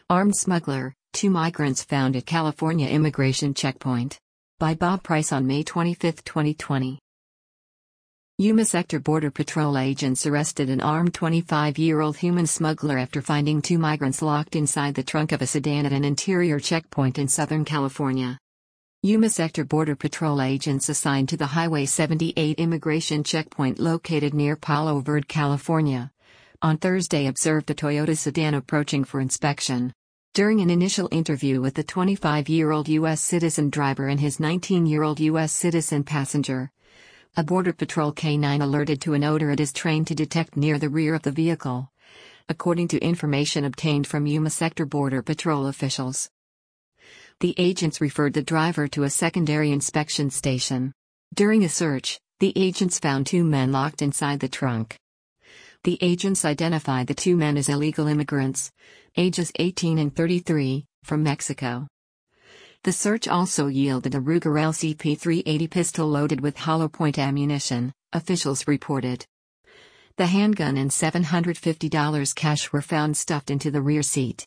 Armed smuggler, two migrants found at California immigration checkpoint. By Bob Price on May 25, 2020. Yuma Sector Border Patrol agents arrested an armed 25-year-old human smuggler after finding two migrants locked inside the trunk of a sedan at an interior checkpoint in Southern California. Yuma Sector Border Patrol agents assigned to the Highway 78 immigration checkpoint located near Palo Verde, California, on Thursday observed a Toyota sedan approaching for inspection. During an initial interview with the 25-year-old U.S. citizen driver and his 19-year-old U.S. citizen passenger, a Border Patrol K-9 alerted to an odor it is trained to detect near the rear of the vehicle, according to information obtained from Yuma Sector Border Patrol officials. The agents referred the driver to a secondary inspection station. During a search, the agents found two men locked inside the trunk. The agents identified the two men as illegal immigrants, ages 18 and 33, from Mexico. The search also yielded a Ruger LCP-380 pistol loaded with hollow point ammunition, officials reported. The handgun and $750 cash were found stuffed into the rear seat.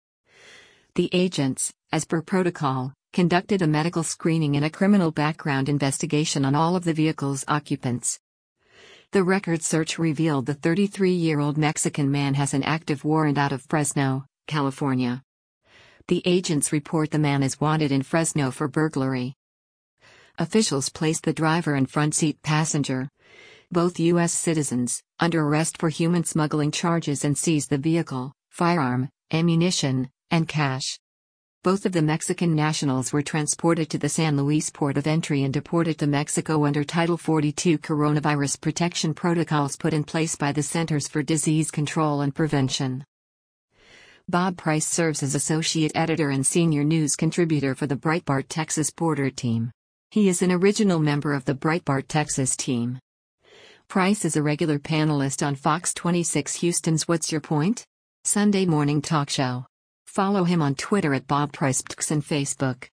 The agents, as per protocol, conducted a medical screening and a criminal background investigation on all of the vehicle's occupants. The record search revealed the 33-year-old Mexican man has an active warrant out of Fresno, California. The agents report the man is wanted in Fresno for burglary. Officials placed the driver and front seat passenger, both U.S. citizens, under arrest for human smuggling charges and seized the vehicle, firearm, ammunition, and cash. Both of the Mexican nationals were transported to the San Luis port of entry and deported to Mexico under Title 42 coronavirus protection protocols put in place by the Centers for Disease Control and Prevention. Bob Price serves as associate editor and senior news contributor for the Breitbart Texas Border team. He is an original member of the Breitbart Texas team. Price is a regular panelist on Fox 26 Houston's What's Your Point? Sunday morning talk show. Follow him on Twitter at Bob Price and Facebook.